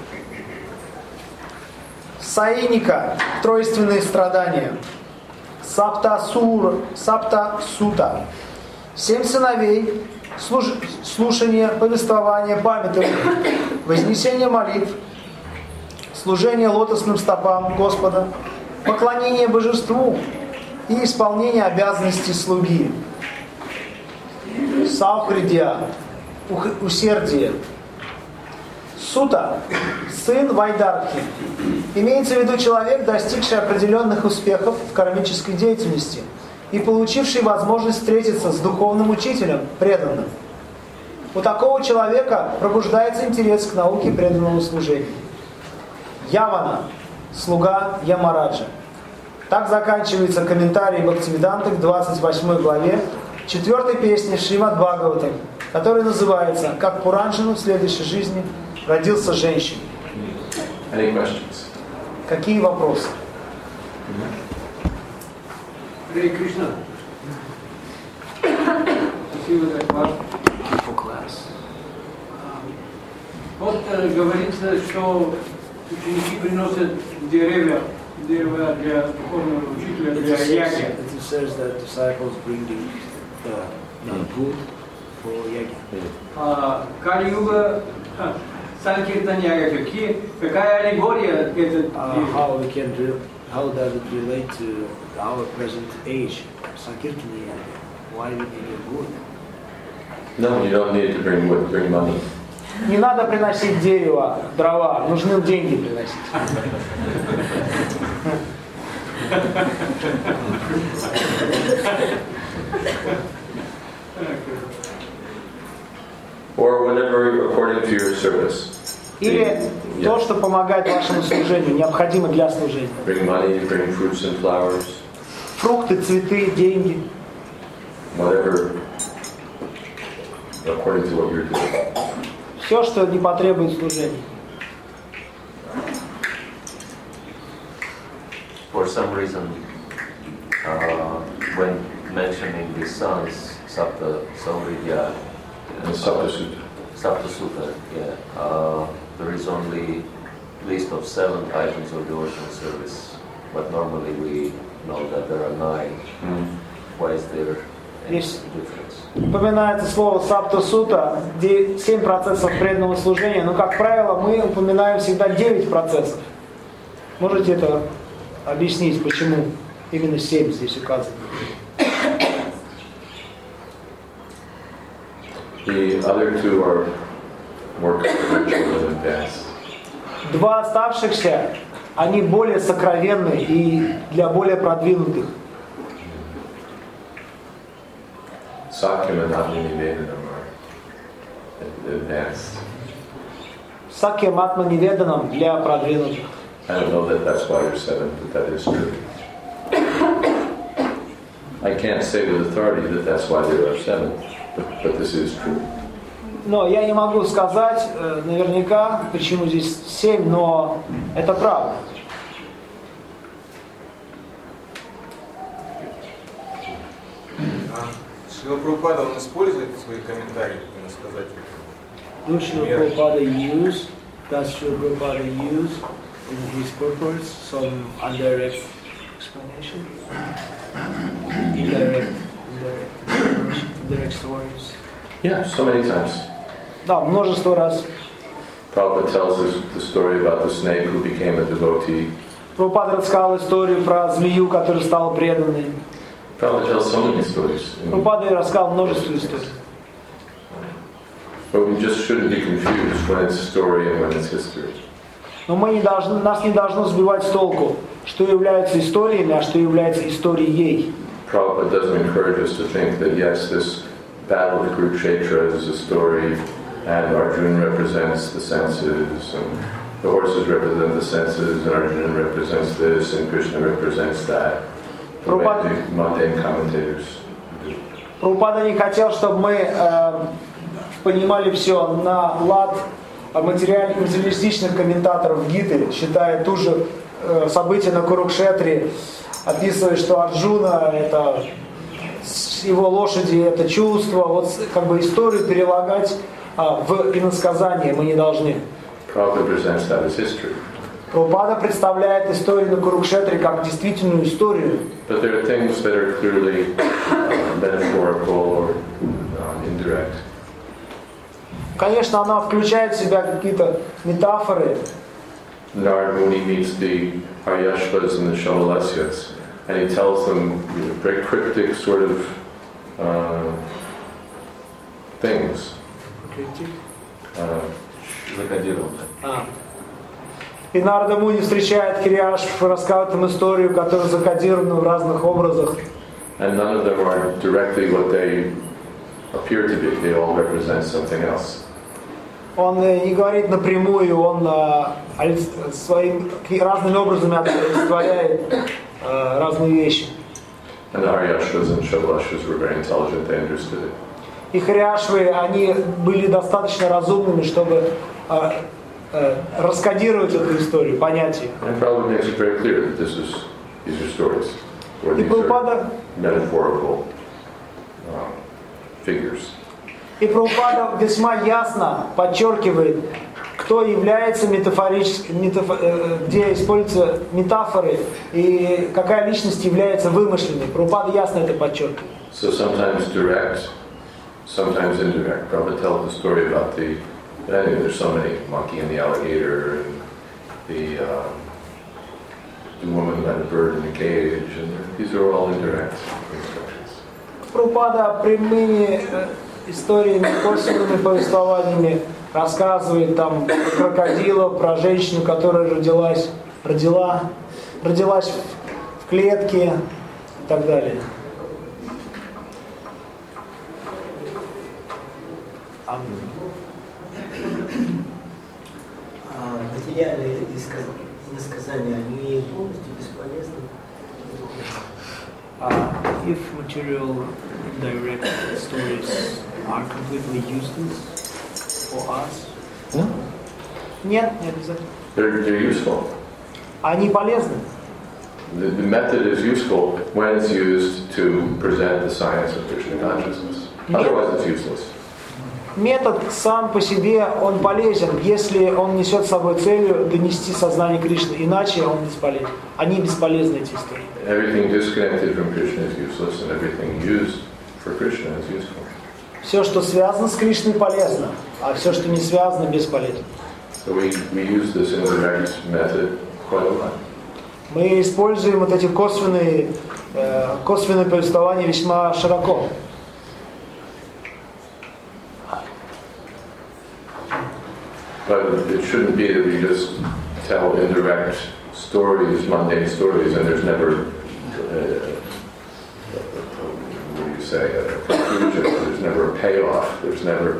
Саиника – тройственные страдания. Сапта-сута – 7 сыновей, слушание, повествование, памятование, вознесение молитв, служение лотосным стопам Господа, поклонение божеству и исполнение обязанностей слуги. Саухридья – усердие. Сута – сын Вайдархи. Имеется в виду человек, достигший определенных успехов в кармической деятельности и получивший возможность встретиться с духовным учителем, преданным. У такого человека пробуждается интерес к науке преданного служения. Явана – слуга Ямараджа. Так заканчивается комментарий Бхактивиданты к 28 главе 4 песни Шримад Бхагаватам, который называется «Как Пуранджану в следующей жизни родился женщиной». Какие вопросы? Харе Кришна. Спасибо за класс. Вот говорится, что ученики приносят дерево для духовного учителя, для яги. It says that disciples bring the wood for yagi. Кали-юга, Санкиртан-яга, какая аллегория это? How does it relate to our present age? Sankirtana yaga. Why do we need wood? No, you don't need to bring wood, bring money. Не надо приносить дерево, дрова, нужны деньги приносить. Or whatever according to your service. Или то, что помогает вашему служению, необходимо для служения. Bring money, bring fruits and flowers. Фрукты, цветы, деньги. Whatever according to what you're doing. Все, что не потребует служения. for some reason, when mentioning the sons, Sapta, Samridya, And Sapta Sutta. Sapta Sutta, there is only list of 7 items of devotional service, but normally we know that there are 9. Why is there any difference? Упоминается слово Сапта Сута, где 7 процессов преданного служения, но, как правило, мы упоминаем всегда 9 процессов. Можете это объяснить, почему именно 7 здесь указано? The other 2 are more confidential and advanced. 2 оставшихся, они более сокровенны и для более продвинутых. Sakyam and Atmanivedanam are advanced. Сакьям Атма Ниведанам для продвинутых. I don't know that that's why you're 7, but that is true. I can't say with authority that that's why there are 7, but this is true. Но я не могу сказать наверняка, почему здесь 7, но это правда. Шрила Прабхупада, он использует свои комментарии, можно сказать? Does Srila Prabhupada use in his purpose some indirect explanation? Indirect stories? Yeah, so many times. Да, множество раз. Prabhupada tells us the story about the snake who became a devotee. Прабхупада рассказал историю про змею, которая стала преданной. Prabhupada tells so many stories. Прабхупада рассказал множество историй. But we just shouldn't be confused when it's story and when it's history. Но нас не должно сбивать с толку, что является историями, а что является историей. Prabhupada doesn't encourage us to think that yes, this battle of Kurukshetra is a story and Arjuna represents the senses and the horses represent the senses and Arjuna represents this and Krishna represents that. The mundane commentators do. Прабхупада не хотел, чтобы мы понимали все на лад материалистичных комментаторов Гиты, считая ту же события на Курукшетре, описывая, что Арджуна это его лошади, это чувство, вот как бы историю перелагать в иносказание мы не должны. Прабхупада представляет историю на Курукшетре как действительную историю. But there are things that are clearly metaphorical or indirect. Конечно, она включает в себя какие-то метафоры. Narad Muni meets the Haryashvas and the Shamalasyas, and he tells them very cryptic sort of things. И Нарада Муни встречает Хирьяшв, рассказывает им историю, которая закодирована в разных образах. And none of them are directly what they appear to be. They all represent something else. Он не говорит напрямую, он своим разными образами олицетворяет разные вещи. And the Haryashvas and Shavalashvas were very intelligent. They understood it. И Хирьяшвы, они были достаточно разумными, чтобы раскодировать эту историю, понять ее. And Prabhupada makes it very clear that these are stories, or these are metaphorical figures. И Прабхупада весьма ясно подчеркивает, кто является метафорическим, где используются метафоры и какая личность является вымышленной. Прабхупада ясно это подчеркивает. So sometimes direct, sometimes indirect. Prabhupada tells the story about the, I think there's so many, monkey and the alligator, and the woman who had a bird in the cage, and these are all indirect instructions. Прабхупада прямыми историями, косвенными повествованиями рассказывает там про крокодила, про женщину, которая родилась в клетке и так далее. Материальные иносказания, они полностью бесполезны. If material direct stories are completely useless for us? Нет, не обязательно. They're useful. Они полезны. The method is useful when it's used to present the science of Krishna consciousness. Otherwise, it's useless. Метод сам по себе, он полезен, если он несет с собой целью донести сознание Кришны, иначе он бесполезен. Они бесполезны, эти истории. Everything disconnected from Krishna is useless, and everything used for Krishna is useful. Все, что связано с Кришной, полезно, а все, что не связано, бесполезно. So we use this indirect method quite a lot. Мы используем вот эти косвенные повествования весьма широко. But it shouldn't be that we just tell indirect stories, mundane stories, and there's never, what do you say, a conclusion, there's never a payoff, there's never,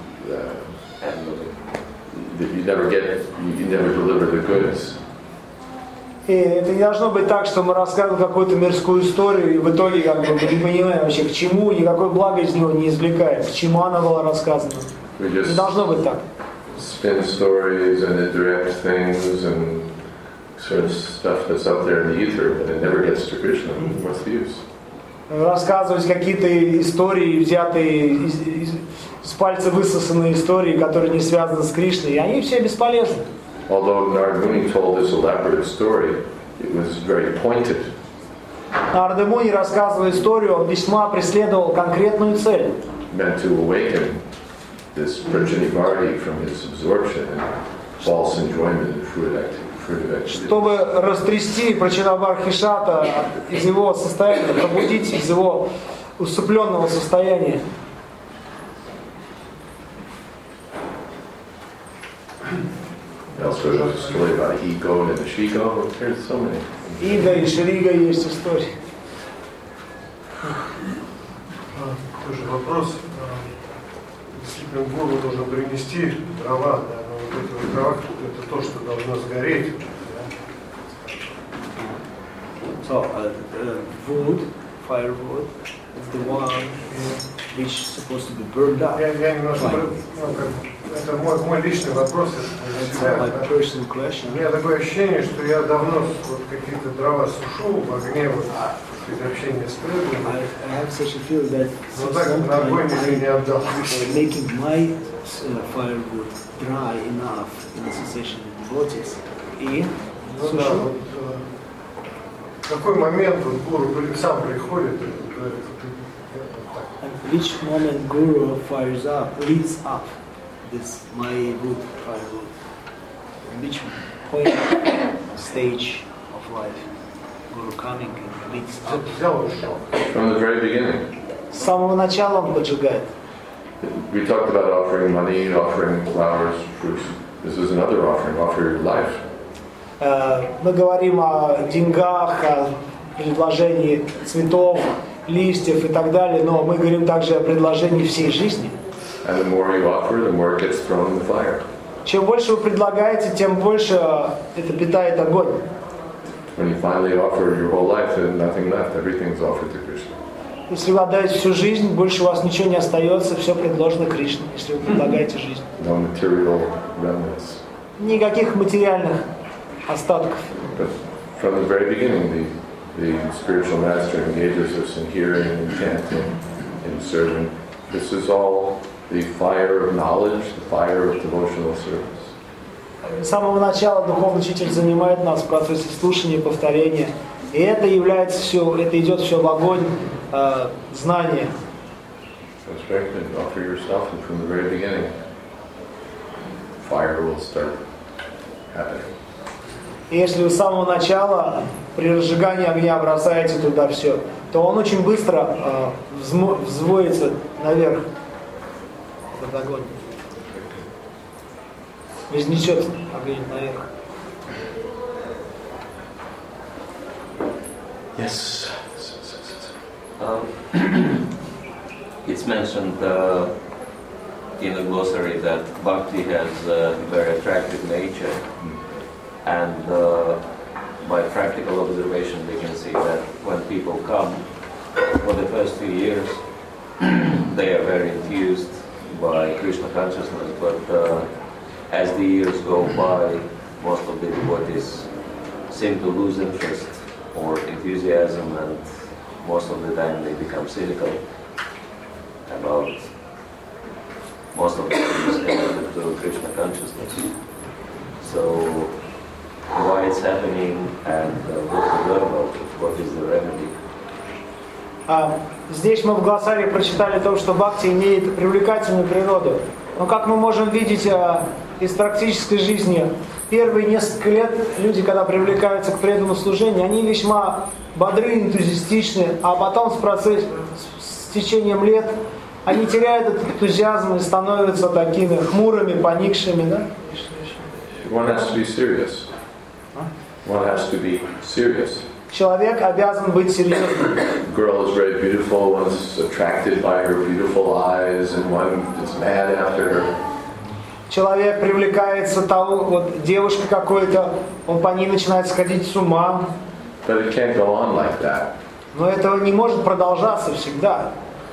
you never deliver the goods. И это не должно быть так, что мы рассказываем какую-то мирскую историю, и в итоге как бы мы не понимаем вообще, к чему, никакое благо из него не извлекаем, к чему она была рассказана. Не должно быть так. Spin stories and indirect things and sort of stuff that's out there in the ether, but it never gets to Krishna. What's the use? Рассказывать какие-то истории, взятые из пальца высосанные истории, которые не связаны с Кришной, и они все бесполезны. Although Narada Muni told this elaborate story, it was very pointed. Нарада Муни, рассказывая историю, он весьма преследовал конкретную цель. Meant to awaken this Prajanivarti from his absorption and false enjoyment in fruitive activity. Чтобы растрясти Прачанабархишата из его состояния, пробудить из его усыпленного состояния. Also, there's a story about ego and the shigo. There's so many. Иго и Шрига есть истории. Тоже вопрос. Действительно, гуру должен принести дрова, да, но вот эти вот дрова, это то, что должно сгореть. So, wood, firewood, is the one which is supposed to be burned up. Я немножко, это мой личный вопрос. That's my personal question. У меня такое ощущение, что я давно вот какие-то дрова сушу в огне, вот, из общения с преданными. I have such a feel that Вот так на огонь еще не отдал. making my firewood dry enough in association with devotees. И Ну да, вот, в какой момент вот гуру сам приходит, at which moment Guru fires up, leads up this my wood, firewood. In which point, stage of life, Guru coming and leads up. взял и ушел. From the very beginning. С самого начала он поджигает. We talked about offering money, offering flowers, fruits. This is another offering. Offer your life. Мы говорим о деньгах, о предложении цветов, листьев и так далее, но мы говорим также о предложении всей жизни. And the more you offer, the more it gets thrown in the fire. Чем больше вы предлагаете, тем больше это питает огонь. When you finally offer your whole life, then nothing left. Everything's offered to Krishna. Если вы отдаете всю жизнь, больше у вас ничего не остается, все предложено Кришне, если вы предлагаете жизнь. No material remnants. Никаких материальных остатков. But from the very beginning, the spiritual master engages us in hearing, in chanting, in serving. This is all the fire of knowledge, the fire of devotional service. С самого начала духовный учитель занимает нас в процессе слушания и повторения. И это является все, это идет все в огонь знания. So strengthen, offer yourself, and from the very beginning, fire will start happening. И если вы с самого начала при разжигании огня бросаете туда все, то он очень быстро взвоится наверх, этот огонь. Вознесет огонь наверх. Yes. It's mentioned in the glossary that bhakti has a very attractive nature, and by practical observation we can see that when people come for the first few years they are very enthused by Krishna consciousness, but as the years go by, most of the devotees seem to lose interest or enthusiasm, and most of the time they become cynical about most of the things related to Krishna consciousness. So why it's happening and what to learn about it, what is the remedy? Здесь мы в глоссарии прочитали то, что бхакти имеет привлекательную природу. Но как мы можем видеть из практической жизни, первые несколько лет люди, когда привлекаются к преданному служению, они весьма бодры, энтузиастичны, а потом с течением лет они теряют этот энтузиазм и становятся такими хмурыми, поникшими, да? One has to be serious. One has to be serious. Человек обязан быть серьезным. Girl is very beautiful, one's attracted by her beautiful eyes, and one is mad after her. Человек привлекается того, вот девушка какой-то, он по ней начинает сходить с ума. But it can't go on like that. Но этого не может продолжаться всегда.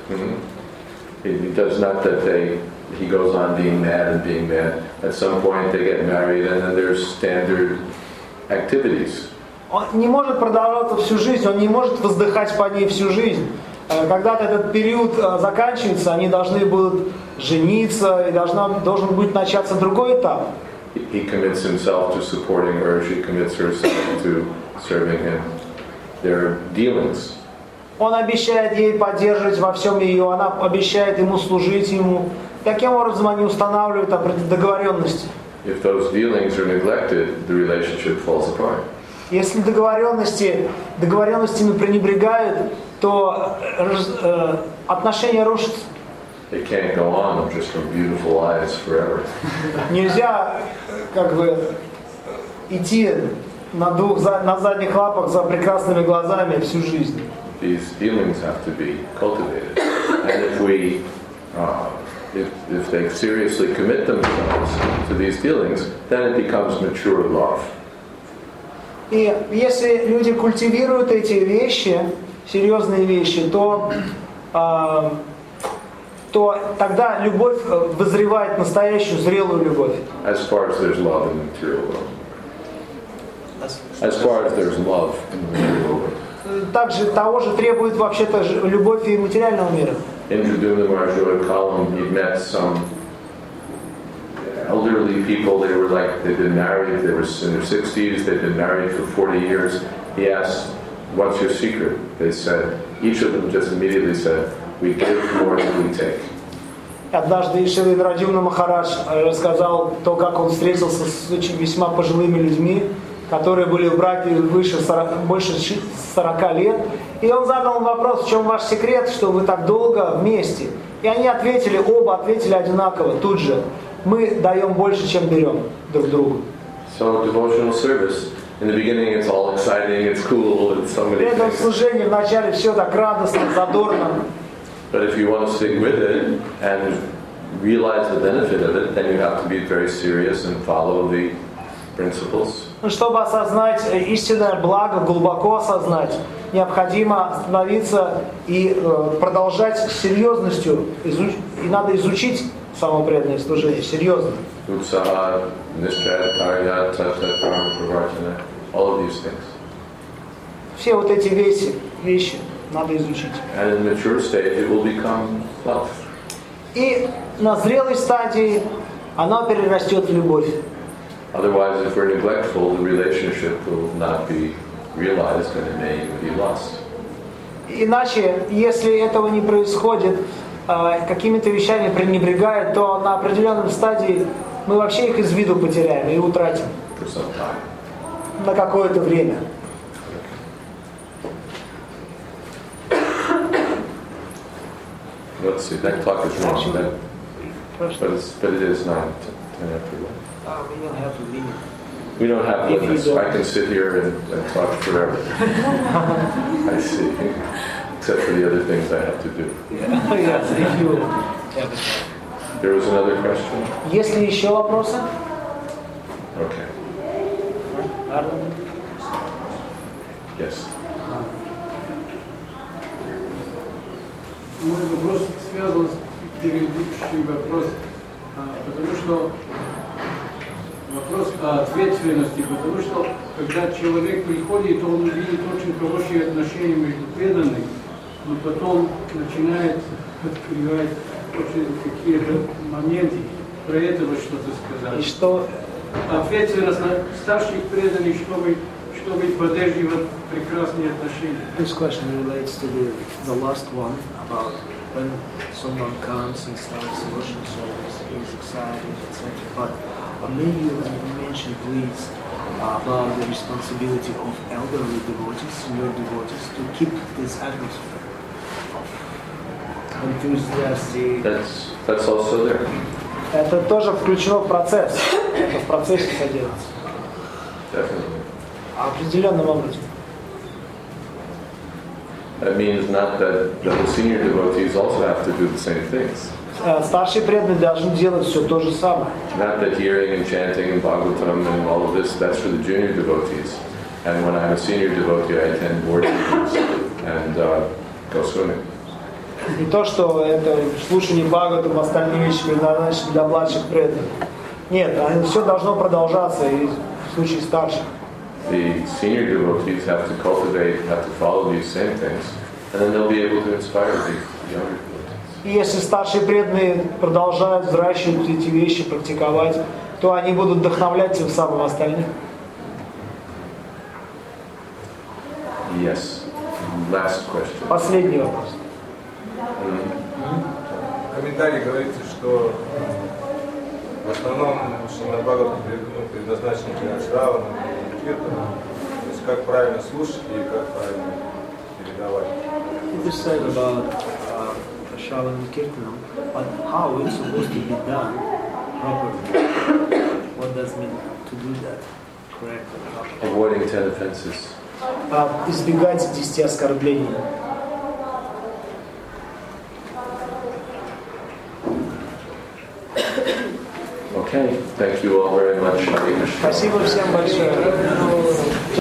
It does not that he goes on being mad and being mad. At some point they get married and then there's standard activities. Он не может продолжаться всю жизнь, он не может воздыхать по ней всю жизнь. Когда-то этот период заканчивается, они должны будут жениться, и должен будет начаться другой этап. He commits himself to supporting her, she commits herself to serving him. Their dealings. Он обещает ей поддерживать во всем ее, она обещает ему служить ему. Таким образом они устанавливают договоренности. If those dealings are neglected, the relationship falls apart. Если договоренностями пренебрегают, то отношения рушатся. They can't go on just from beautiful eyes forever. Нельзя как бы идти на задних лапах за прекрасными глазами всю жизнь. These feelings have to be cultivated, and if they seriously commit themselves to these feelings, then it becomes mature love. И если люди культивируют эти вещи, серьезные вещи, то тогда любовь вызревает настоящую зрелую любовь. As far as there's love in the material world. As far as there's love in the material world. Также того же требует вообще-то любовь и материального мира. In Judumna Maharaj's column, he met some elderly people. They'd been married, they were in their 60s, they'd been married for 40 years. He asked, what's your secret? They said, each of them just immediately said, we give more than we take. Однажды Шри Радюмна Махарадж рассказал то, как он встретился с очень весьма пожилыми людьми, которые были в браке больше 40 лет. И он задал им вопрос, в чем ваш секрет, что вы так долго вместе? И они оба ответили одинаково, тут же. Мы даем больше, чем берем друг другу. So devotional service, in the beginning it's all exciting, it's cool, it's so many Это things. служение вначале все так радостно, задорно. But if you want to stick with it and realize the benefit of it, then you have to be very serious and follow the principles. Чтобы осознать истинное благо, глубоко осознать, необходимо остановиться и продолжать с серьезностью. И надо изучить само преданное служение серьезно. All of these things. Все вот эти вещи надо изучить. And in mature state, it will become love. И на зрелой стадии она перерастет в любовь. Otherwise, if we're neglectful, the relationship will not be realized and it may even be lost. Иначе, если этого не происходит, какими-то вещами пренебрегает, то на определенном стадии мы вообще их из виду потеряем и утратим. For some time. На какое-то время. Let's see, that clock is wrong, but it is 9, 10 after 1. We don't have a limit. We don't have limits. I can sit here and talk forever. I see. Except for the other things I have to do. Yes, if you... There was another question? Есть ли еще вопросы? Okay. Yes. Мой вопрос связан с предыдущим вопросом, потому что Вопрос о ответственности, потому что когда человек приходит, он видит очень хорошие отношения между преданными, но потом начинает открывать очень какие-то моменты, про это вы что-то сказали. И что Ответственность на старших преданных, чтобы поддерживать прекрасные отношения. This question relates to the last one about when someone comes and starts devotion service, he is excited, etc. But maybe you mention, please, about the responsibility of elderly devotees, senior devotees, to keep this atmosphere of enthusiastic. That's also there. это тоже включено в процесс. Это в процессе содержится. Definitely. Определенным образом. That means not that the senior devotees also have to do the same things. Старшие преданные должны делать все то же самое. Not that hearing and chanting and Bhagavatam and all of this, that's for the junior devotees. And when I'm a senior devotee, I attend board meetings and go swimming. Не то, что это слушание Бхагаватам, остальные вещи предназначены для младших преданных. Нет, все должно продолжаться и в случае старших. The senior devotees have to cultivate, have to follow these same things, and then they'll be able to inspire the younger devotees. И если старшие преданные продолжают взращивать эти вещи, практиковать, то они будут вдохновлять тем самым остальных. Yes. Last question. Последний вопрос. В комментарии говорится, что в основном Шримад Бхагаватам предназначен для Шравана и Киртана. То есть как правильно слушать и как правильно передавать. It is said about Shravan and Kirtanam, but how it's supposed to be done properly? What does it mean to do that correctly? Avoiding 10 offenses. Избегать 10 оскорблений. Okay, thank you all very much. Спасибо всем большое.